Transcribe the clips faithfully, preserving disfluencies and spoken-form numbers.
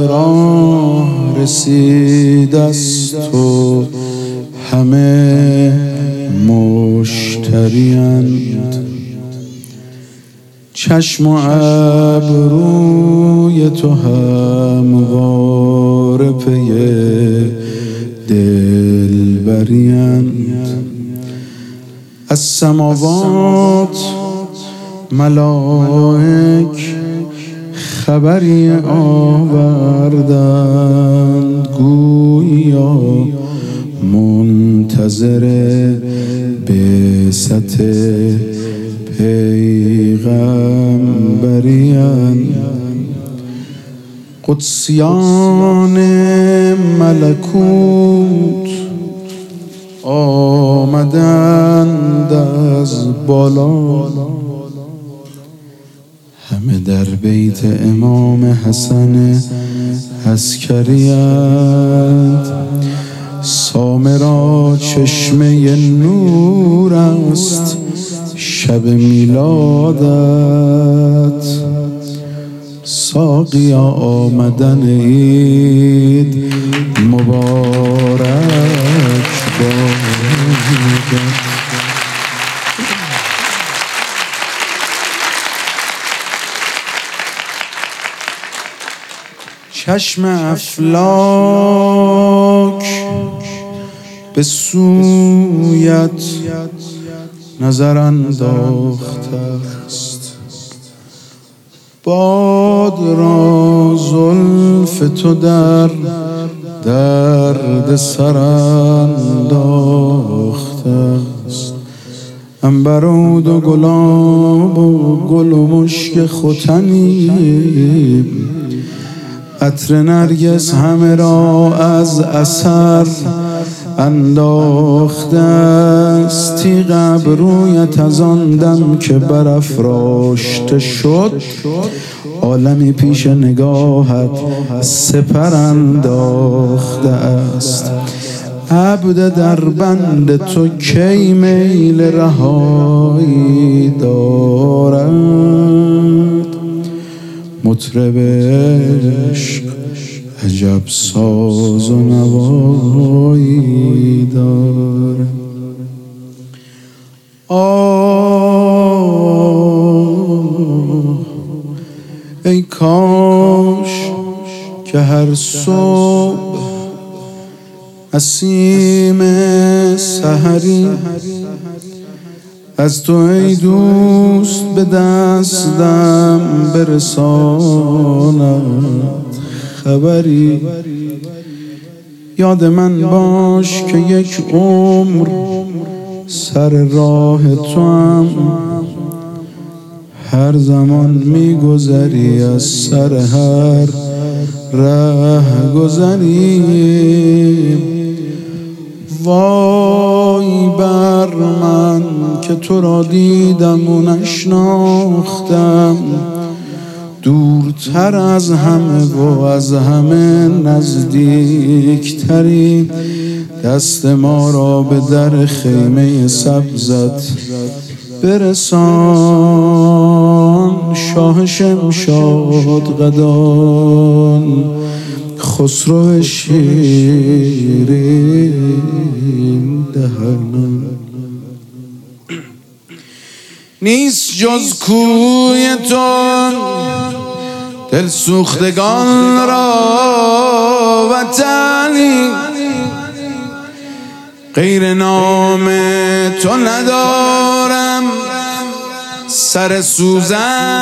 راه رسید از تو همه مشتریند. چشم و ابروی تو همواره پی دلبریند. از سماوات ملائک خبری آوردند، گویا منتظر بعثت پیغمبریند. قدسیان ملکوت آمدند از بالا، همه در بیت امام حسن عسکری‌اند. سامرا چشمه نور است شب میلادت، ساقیا آمدن عید مبارک باد. چشم افلاک به سویت نظر انداخته است، باد را زلف تو در درد سر انداخته است. عنبر و دو گلاب و گل و مشک ختنی، عطر نرگس همه را از اثر انداخته است. تیغ ابرویت از آن دم که برافراشته شد، عالمی پیش نگاهت سپر انداخته است. عبد در بند تو کی میل رهایی دارد، مطرب عشق عجب ساز و نوایی دارد. آه ای کاش که هر صبح نسیم سحری از تو ای دوست به دستم برساند خبری. یاد من باش که یک عمر سر راه تو هم، هر زمان میگذری از سر هر ره گذری. وای بر من که تو را دیدم و نشناختم، دورتر از همه و از همه نزدیکتری. دست ما را به در خیمه سبزت برسان، شاه شمشاد قدان خسرو شیرین دهن. نیست جز کوی تو دل سوختگان را وطنی، غیر نام تو ندارم سر سوزن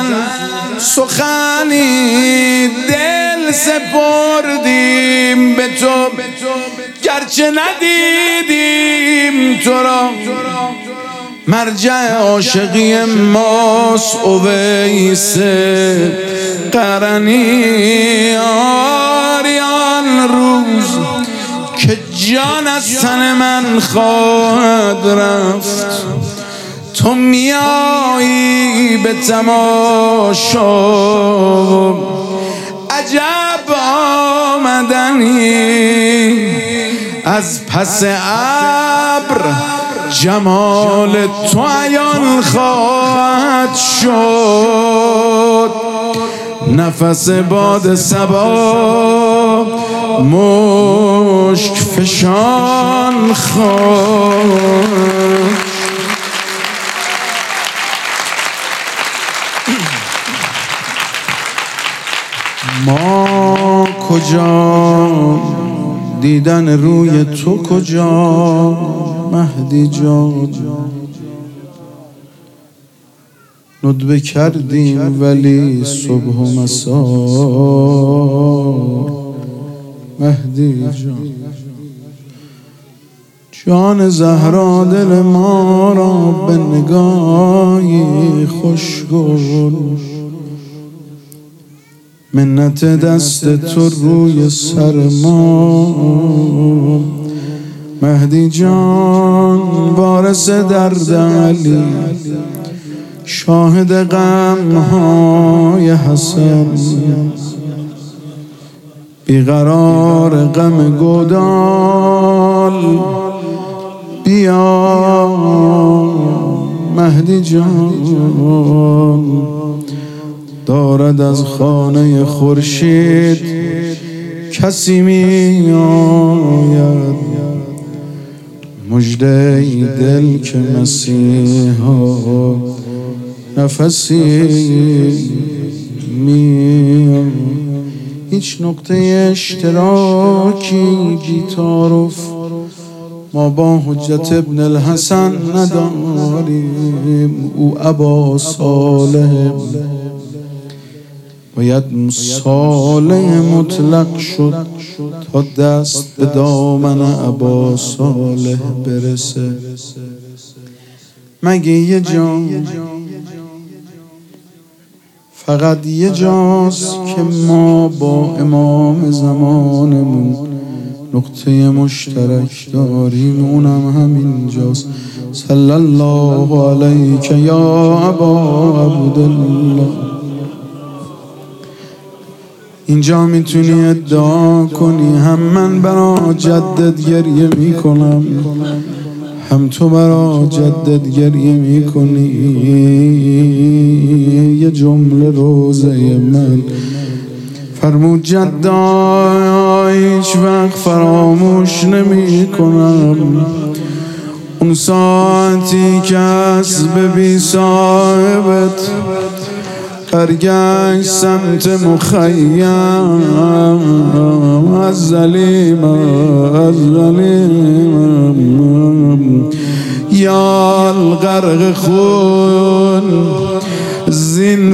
سخنی. دل سپردیم به تو گرچه ندیدیم تو را، مرجع عاشقی ماست اویس قرنی. آریان روز که جان از تن من خواهد رفت، تو میایی به تماشا. عجب آمدنی از پس ابر، جمال تو عیان خواهد شد. نفس باد صبا مشک فشان خاک ما کجا دیدن روی تو کجا مهدی جان ندبه کردیم ولی صبح و مسا مهدی جان جان زهرا دل ما را به نگاهی خوشگل منت دست تو روی سر ما مهدی جان وارث درد علی شاهد غم‌های حسن بیقرار غم گودال بیا مهدی جان دارد از خانه خورشید کسی می آید مژده ای دل که مسیحا نفسی می آید هیچ نقطه اشتراکی بی تعارف ما با حجت ابن الحسن نداریم او ابا صالح باید صالح مطلق شد تا دست به دامن ابا صالح برسه مگه یه جا فقط یه جاست که ما با امام زمانمون نقطه مشترک داریم اونم همین جاست صلی الله علیک یا ابا عبدالله اینجا میتونی ادعا کنی هم من برا جدت گریه میکنم هم تو برا جدت گریه میکنی یه جمله روزه من فرمود جدا هیچ وقت فراموش نمی کنم اون ساعتی که اسب بی صاحبت برگشت سمت مخیم از ظلیم از ظلیم یا الغرق خون زین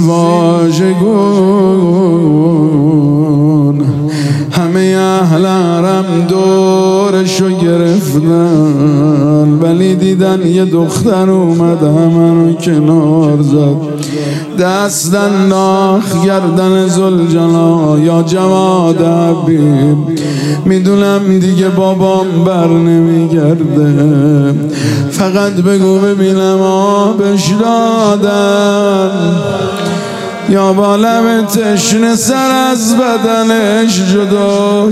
واژگون همه اهل حرم دورشو گرفتن ولی دیدن یه دختر اومد همه کنار زد دست انداخت گردن ذوالجلال یا جواد حبیب میدونم دیگه بابام بر نمیگرده فقط بگو ببینم آبش دادن یا با لب تشنه سر از بدنش جدا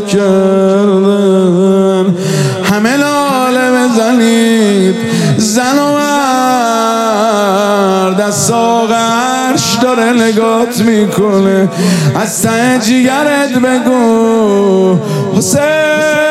کردن همه لاله بزنید زن و مرد از ساق عرش داره نگات میکنه از ته جیگرت بگو حسین